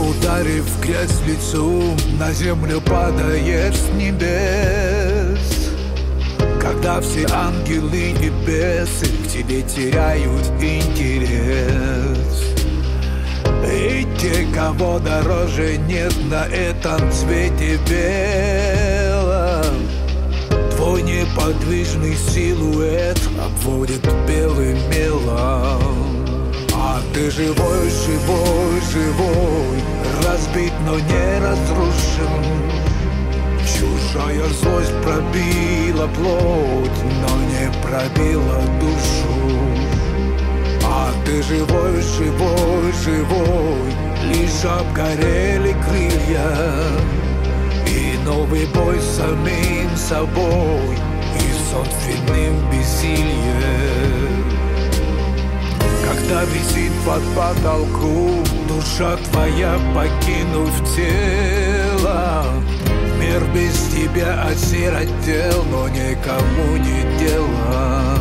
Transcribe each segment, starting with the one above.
Ударив в грязь лицом, на землю падаешь с небес. Когда все ангелы и бесы к тебе теряют интерес. И те, кого дороже нет на этом свете белом, твой неподвижный силуэт обводит белым мелом. А ты живой, живой, живой, разбит, но не разрушен. Чужая злость пробила плоть, но не пробила душу. А ты живой, живой, живой, лишь обгорели крылья. И новый бой с самим собой, и собственным бессилием. Когда висит под потолком душа твоя, покинув тело, мир без тебя осиротел, но никому не дело.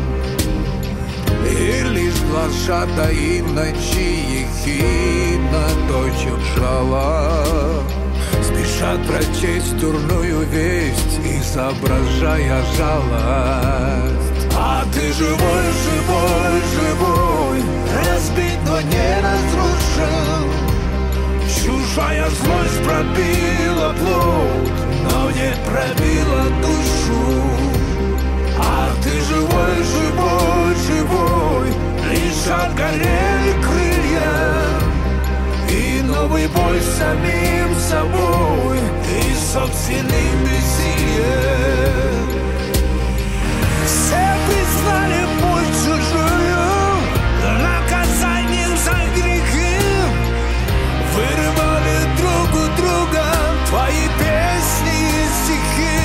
И лишь глашата и в ночи ехидно точат жало, спешат прочесть дурную весть, изображая жалость. А ты живой, живой, живой, разбит, но не разрушен. Чужая злость пробила плоть, но не пробила душу. А ты живой, живой, живой, лишь отгорели крылья. И новый бой с самим собой, и собственным бессилием. Все признали боль чужую наказанием за грехи. Вырывали друг у друга твои песни и стихи.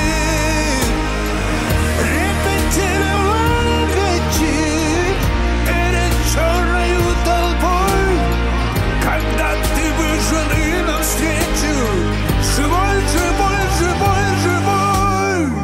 Репетировали речи перед черною толпой. Когда ты вышел и навстречу, живой, живой, живой, живой.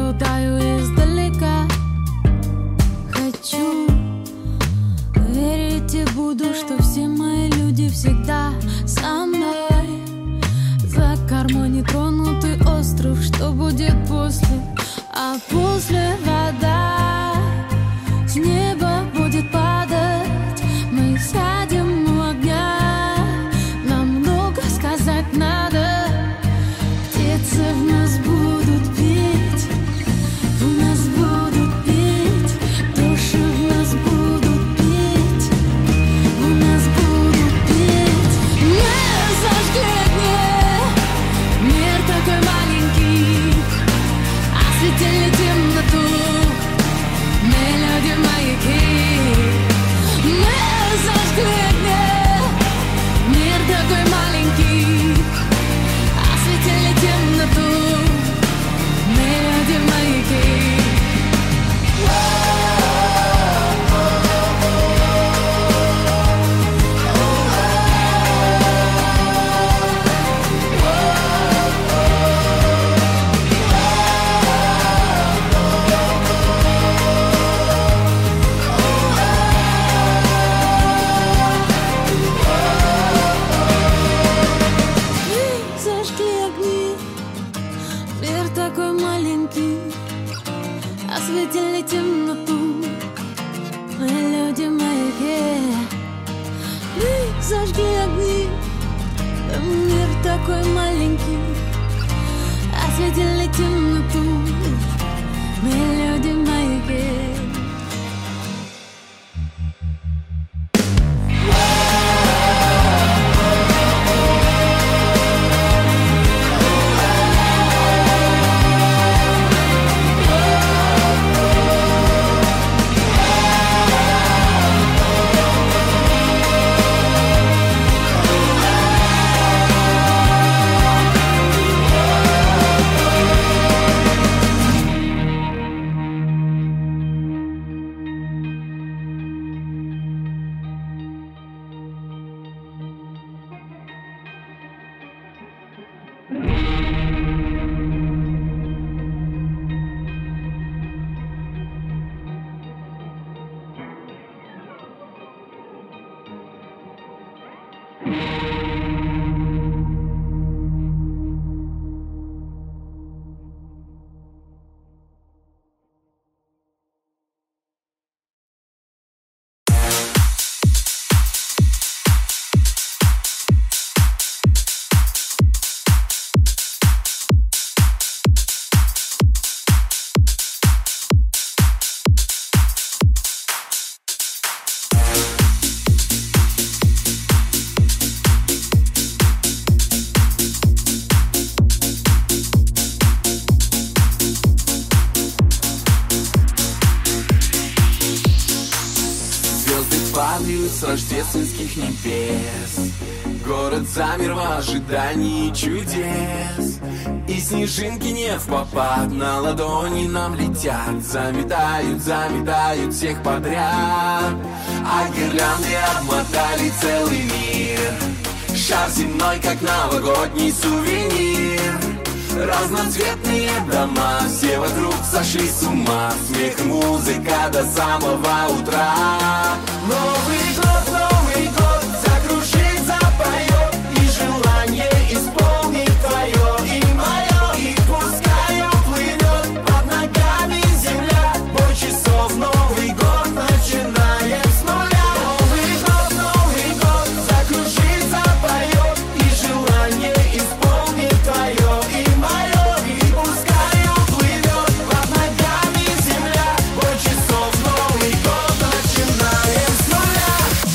наблюдаю издалека. Хочу верить и буду, что все мои люди всегда со мной. За кормой нетронутый остров, что будет после? А после вода с неба будет падать. Мы сядем у огня, нам много сказать надо. Птицы в нас будут петь, в нас будут петь, души в нас будут петь, в нас будут петь. Мы зажгли огни, мир такой маленький, осветили темноту, мы люди маяки. Мы зажгли огни, мир такой маленький, осветили темноту, мы люди маяки. Осветили темноту, мы люди маяки. Мы зажгли огни, мир такой маленький. Осветили темноту, мы люди маяки. С рождественских небес город замер в ожидании чудес. И снежинки не впопад на ладони нам летят, заметают, заметают всех подряд. А гирлянды обмотали целый мир, шар земной, как новогодний сувенир. Разноцветные дома, все вокруг сошли с ума. Смех и музыка до самого утра. Новый год закружит, запоет, и желание исполнить твое и мое. И пускай уплывет под ногами земля, бой часов, Новый год начинаем с нуля. Новый год закружит, запоет, и желание исполнить твое и мое. И пускай уплывет под ногами земля, бой часов, Новый год начинаем с нуля.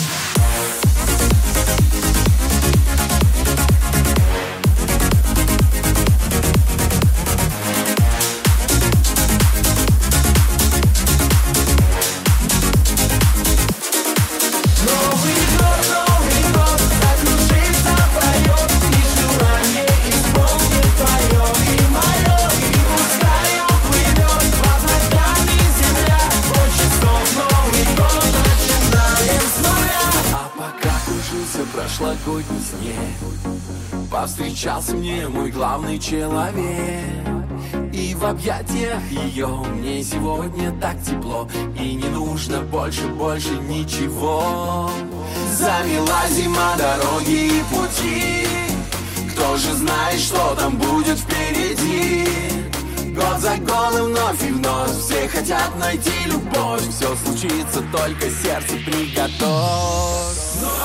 Новый год закружит, запоет, и желание исполнить твое и мое. И пускай уплывет под ногами земля, бой часов, Новый год начинаем с нуля. А пока кружился прошлогодний снег, повстречался мне мой главный человек. И в в объятиях ее. Мне сегодня так тепло, и не нужно больше ничего. Замела зима дороги и пути, кто же знает, что там будет впереди. Год за годом вновь и вновь все хотят найти любовь. Все случится, только сердце приготовь.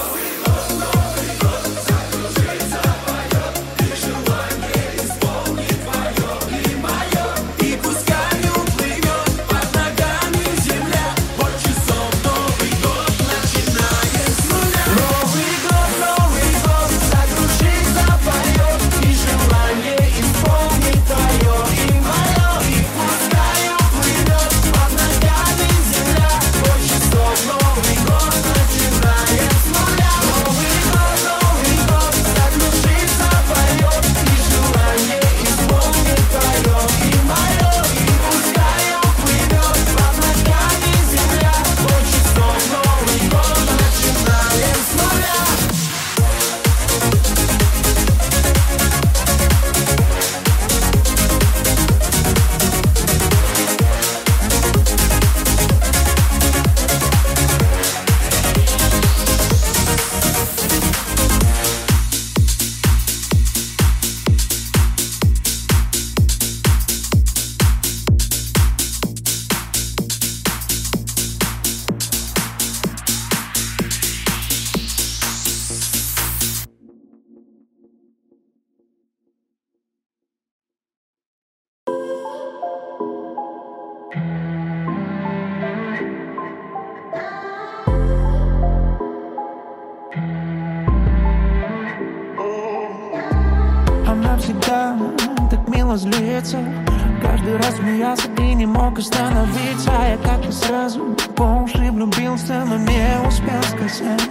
Всегда так мило злится, каждый раз смеялся и не мог остановиться. Я как-то сразу по уши влюбился, но не успел сказать.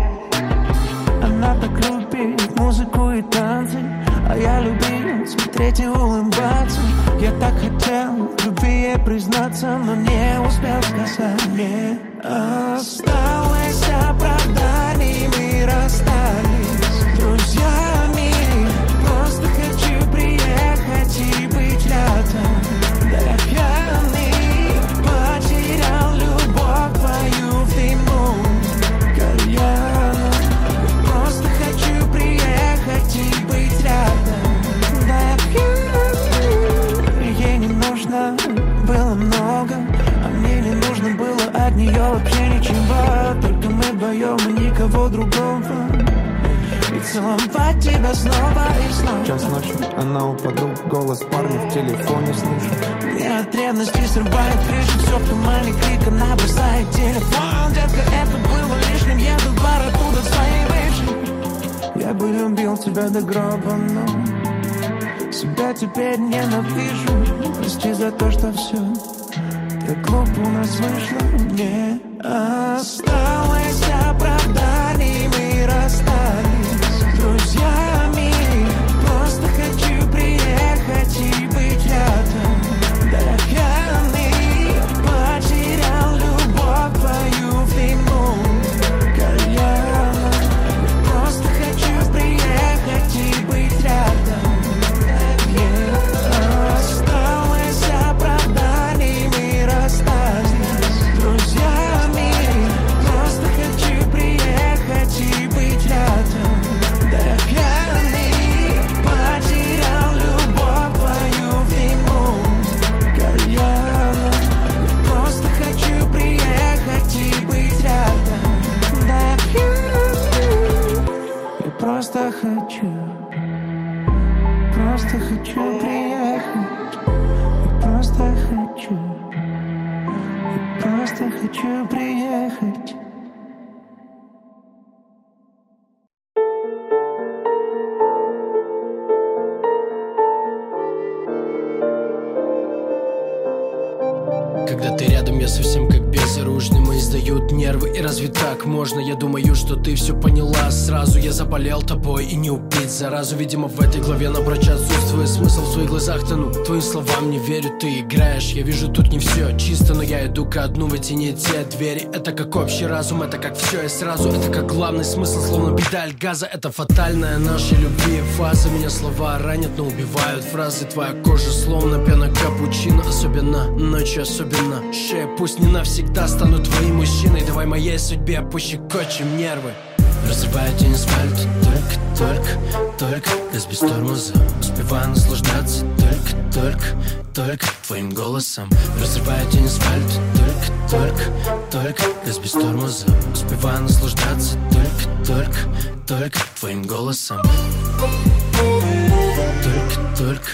Она так любит музыку и танцы, а я любил смотреть и улыбаться. Я так хотел в любви ей признаться, но не успел сказать. Не осталось оправданий, мы расстались с друзьями. Просто хочу приехать и быть рядом. Да я пьяный, потерял любовь твою в дыму кальяна. Просто хочу приехать и быть рядом. Да я пьяный. Ей не нужно было много, а мне не нужно было от нее вообще ничего. Только мы вдвоем и никого другого. И целовать тебя снова и снова. Час ночи, она у подруг, голос парня в телефоне слышит. Мне от ревности срывает крышу, все в тумане, крик, она бросает телефон. Детка, это было лишним, еду в бар оттуда своей бывшей. Я бы любил тебя до гроба, но себя теперь ненавижу. Прости за то, что все так глупо у нас вышло. Не осталось оправданий, мы расстались с друзьями. Просто хочу приехать и быть рядом. Да я пьяный, потерял любовь твою в дыму кальяна. Просто хочу приехать и быть рядом. Осталось оправданий, мы расстались с друзьями. Просто хочу приехать и быть рядом. Да я пьяный, потерял любовь твою в дыму кальяна. Просто хочу приехать и быть рядом. Да я пьяный. Я просто хочу приехать. Я просто хочу приехать. Когда ты рядом, я совсем как безоружный. Мои сдают нервы, и разве так можно? Я думаю, что ты все поняла сразу. Я заболел тобой и не убить заразу. Видимо, в этой главе напрочь отсутствует смысл. В своих глазах тону, твоим словам не верю. Ты играешь, я вижу, тут не все чисто, но я иду ко дну в эти не те двери. Это как общий разум, это как все и сразу. Это как главный смысл, словно педаль газа. Это фатальная нашей любви фаза. Меня слова ранят, но убивают фразы. Твоя кожа словно пена капучино. Особенно ночью, особенно шея. Пусть не навсегда стану твоим мужчиной. Давай моей судьбе пощекочем нервы. Разрываю тень асфальт, только газ без тормоза. Успеваю наслаждаться только твоим голосом. Разрываю тень асфальт, только газ без тормоза. Успеваю наслаждаться только твоим голосом. Только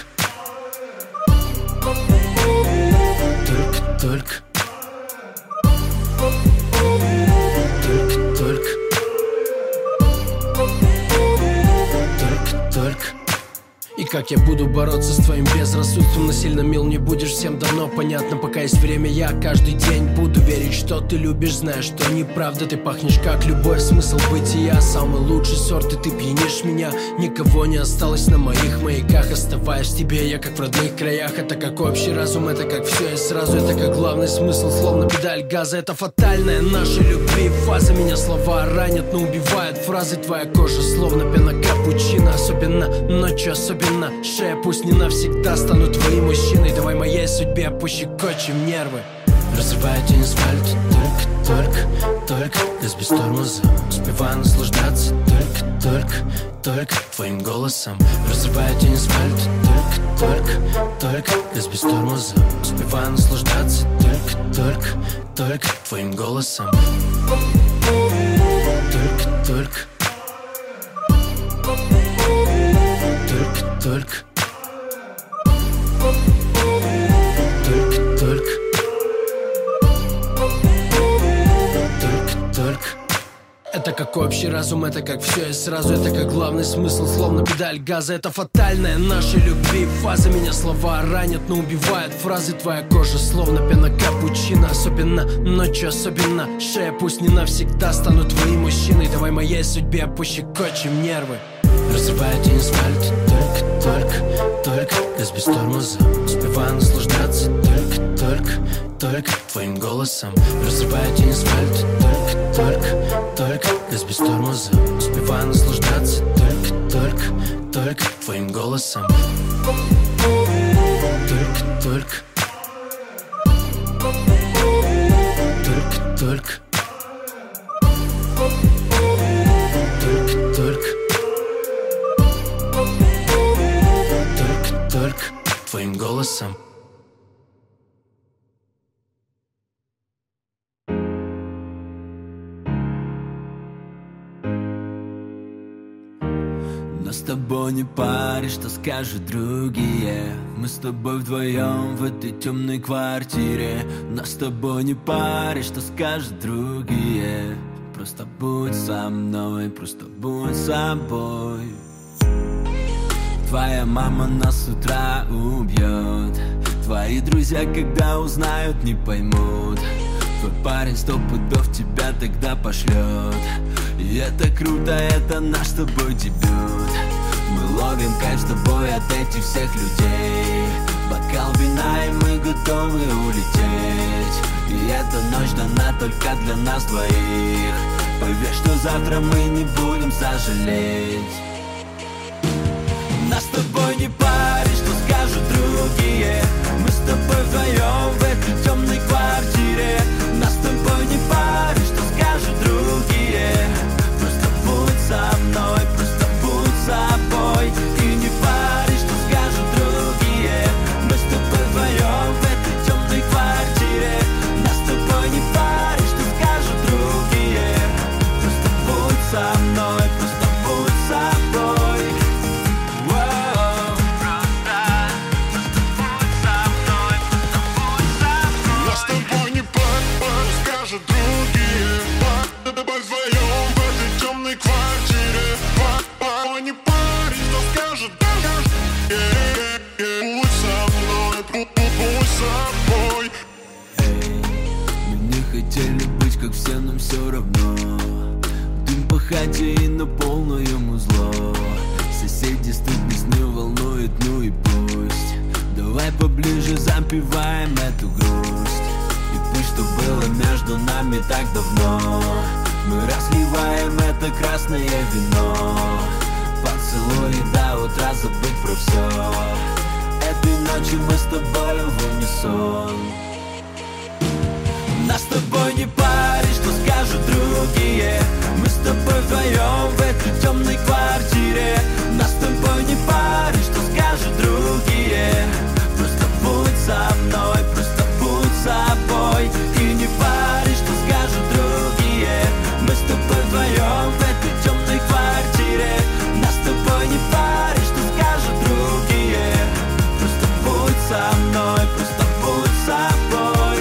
И как я буду бороться с твоим безрассудством? Насильно мил не будешь, всем давно понятно. Пока есть время, я каждый день буду верить, что ты любишь, зная, что неправда. Ты пахнешь как любовь, смысл бытия. Самый лучший сорт, и ты пьянишь меня. Никого не осталось на моих маяках. Оставаясь в тебе, я как в родных краях. Это как общий разум, это как все и сразу. Это как главный смысл, словно педаль газа. Это фатальная нашей любви фаза. Меня слова ранят, но убивают фразы. Твоя кожа словно пена капучино. Особенно ночью, особенно шея. Пусть не навсегда стану твоим мужчиной. Давай моей судьбе пощекочем нервы. Разрываю тень асфальт, только газ без тормоза. Успеваю наслаждаться только твоим голосом. Разрываю тень асфальт, только газ без тормоза. Успеваю наслаждаться только твоим голосом. Только Это как общий разум, это как все и сразу. Это как главный смысл, словно педаль газа. Это фатальная нашей любви фаза. Меня слова ранят, но убивают фразы. Твоя кожа словно пена капучино. Особенно ночью, особенно шея. Пусть не навсегда стану твоим мужчиной. Давай моей судьбе пощекочем нервы. Разрываю тень асфальт, только газ без тормоза. Успеваю наслаждаться только твоим голосом. Разрываю тень асфальт, только газ без тормоза. Успеваю наслаждаться только твоим голосом. Только твоим голосом. Но с тобой не паришь, что скажут другие. Мы с тобой вдвоем в этой темной квартире. Но с тобой не паришь, что скажут другие. Просто будь со мной, просто будь собой. Твоя мама нас с утра убьет. Твои друзья, когда узнают, не поймут. Твой парень 100 пудов тебя тогда пошлет. И это круто, это наш с тобой дебют. Мы ловим кайф с тобой от этих всех людей. Бокал вина, и мы готовы улететь. И эта ночь дана только для нас двоих. Поверь, что завтра мы не будем сожалеть. Нас с тобой не паришь, что скажут другие. Мы с тобой вдвоем в этой темной квартире. Нас с тобой не паришь, что скажут другие. Просто будь со мной, просто будь собой. И не паришь, что скажут другие. Мы с тобой вдвоем в этой темной квартире. Нас с тобой не паришь, что скажут другие. Просто будь со мной, просто будь собой. хотели быть как все, нам все равно. Дым по хате и на полную музло. Соседи стыдно сны волнует, ну и пусть. Давай поближе запиваем эту грусть. И пусть, что было между нами так давно, мы разливаем это красное вино. Поцелуй до утра, забыть про все. Этой ночью мы с тобой в унисон. Нас с тобой не парит, что скажут другие. Мы с тобой вдвоем в этой темной квартире. Нас с тобой не парит, что скажут другие. Просто будь со мной, просто будь собой. И не паришь, что скажут другие. Мы с тобой вдвоем в этой темной квартире. Нас с тобой не паришь, что скажут другие. Просто будь со мной, просто будь собой.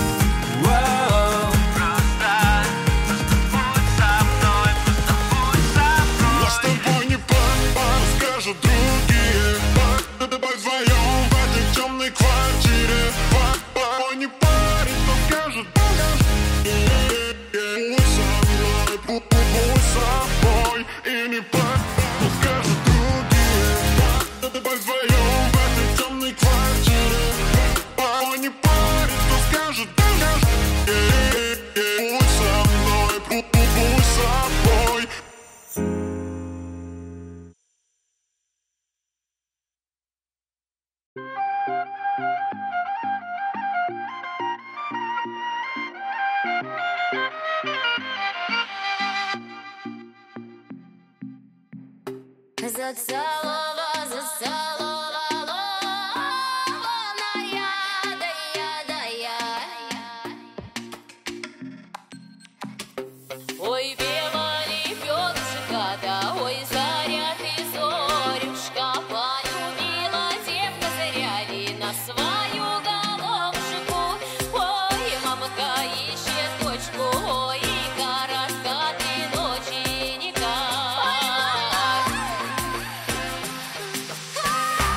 Ой, пела лебедушка, да, ой, заря ты, зорюшка, полюбила девка зря на свою головушку. Ой, мамка ищет дочку, ой, коротка ты ночи никак.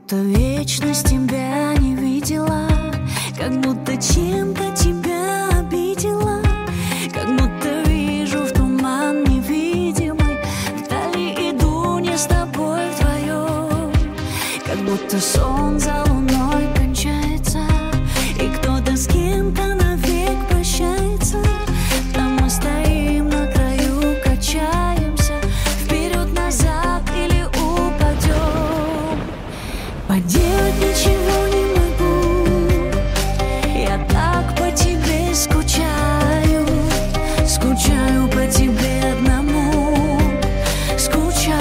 будто вечность тебя не видела, как будто чем-то тебя обидела, как будто вижу в туман невидимый, вдали иду не с тобой вдвоем, как будто сон за луной кончается, и кто-то с кем-то навек прощается. Там мы стоим на краю, качаемся вперед-назад или упадем. Поделать ничего не могу, я так по тебе скучаю, скучаю по тебе одному, скучаю.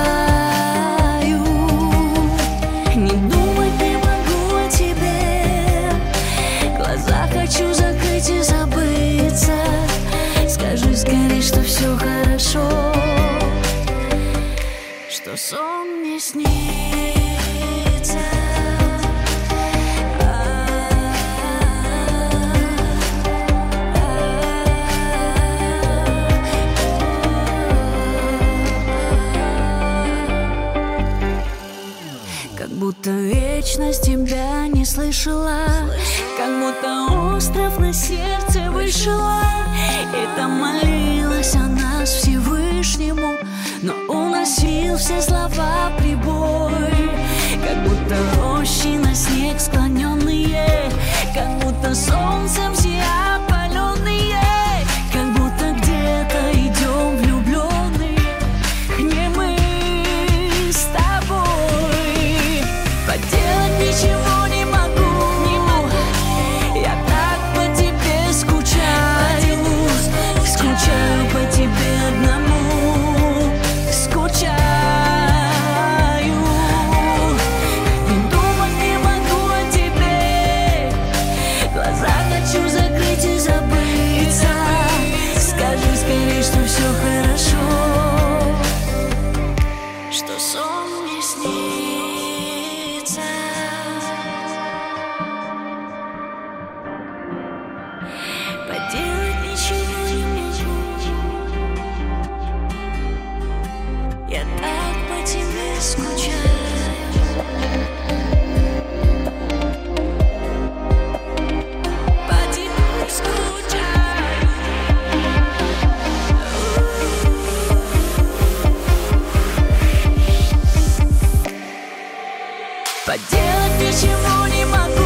Не думать не могу о тебе, глаза хочу закрыть и забыться. Скажи скорее, что все хорошо, что сон мне снится. Как будто вечность тебя не слышала, как будто остров на сердце вышила, и там молилась о нас Всевышнему, но уносил все слова прибой. Как будто рощи на снег склоненные, как будто солнцем все опаленные, как будто где-то идем влюбленные, не мы с тобой. Поделать ничего не могу, я так по тебе скучаю, скучаю по тебе одному, скучаю. И думать не могу о тебе, глаза хочу закрыть и забыться. Скажи скорее, что все хорошо, что сон мне снится. Поделать ничего не могу, я так по тебе скучаю. По тебе скучаю. Поделать ничего не могу,